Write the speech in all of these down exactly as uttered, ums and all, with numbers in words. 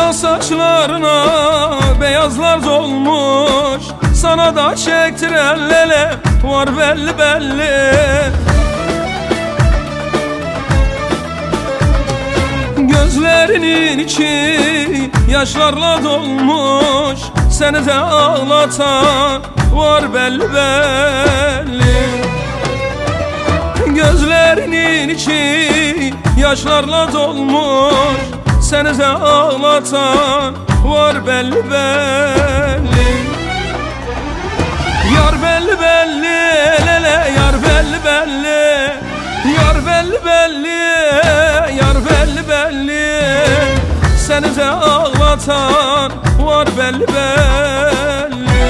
Siyah saçlarına beyazlar dolmuş, sana da çektiren lele var belli belli. Gözlerinin içi yaşlarla dolmuş, seni de ağlatan var belli belli. Gözlerinin içi yaşlarla dolmuş, seni de ağlatan var belli belli. Yar belli belli, lele yar belli belli. Yar belli belli, yar belli belli. Seni de ağlatan var belli belli.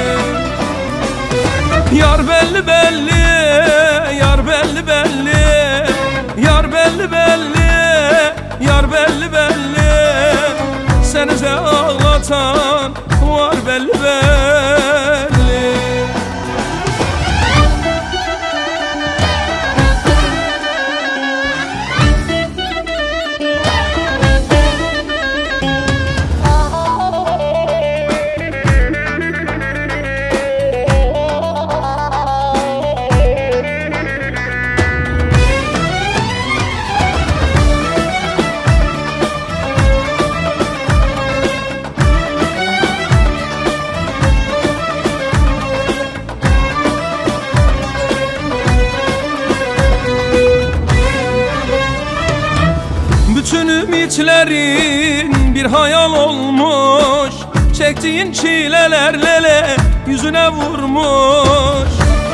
Yar belli belli, yar belli belli. Yar belli belli, yar belli belli. Seni de ağlatan var belli belli. Bütün ümitlerin bir hayal olmuş, çektiğin çileler lele yüzüne vurmuş.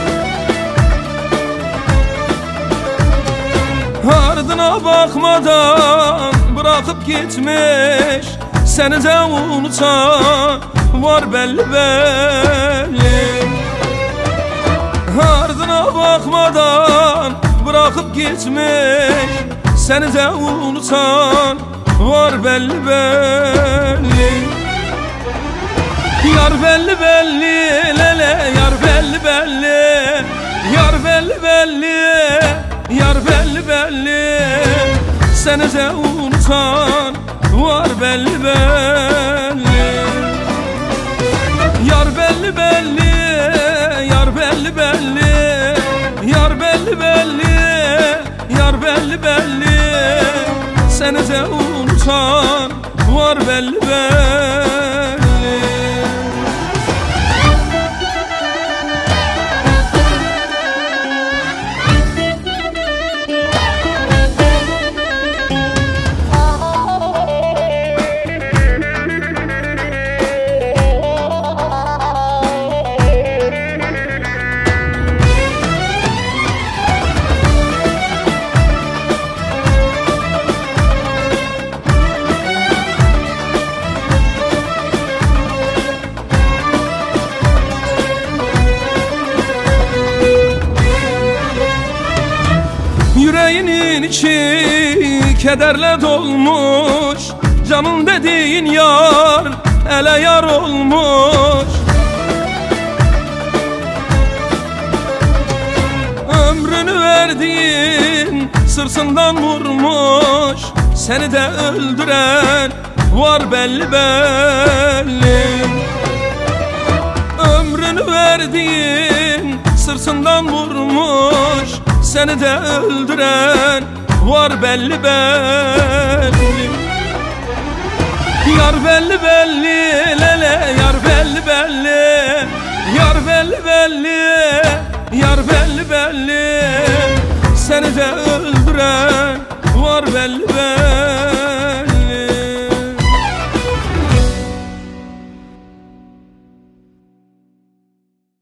Ardına bakmadan bırakıp gitmiş, seni de unutan var belli belli. Ardına bakmadan bırakıp gitmiş, seni de unutan var belli belli. Yar belli belli, lele yar belli belli. Yar belli belli, yar belli belli. Seni de unutan var belli belli. Yar belli belli, yar belli belli. Yar belli belli, yar belli belli. Seni de unutan var belli belli. Yüreğinin içi kederle dolmuş, canım dediğin yar ele yar olmuş. Ömrünü verdiğin sırtından vurmuş, seni de öldüren var belli belli. Ömrünü verdiğin sırtından vurmuş, seni de öldüren var belli belli. Yar belli belli, lele yar belli belli. Yar belli belli, yar belli belli. Seni de öldüren var belli belli.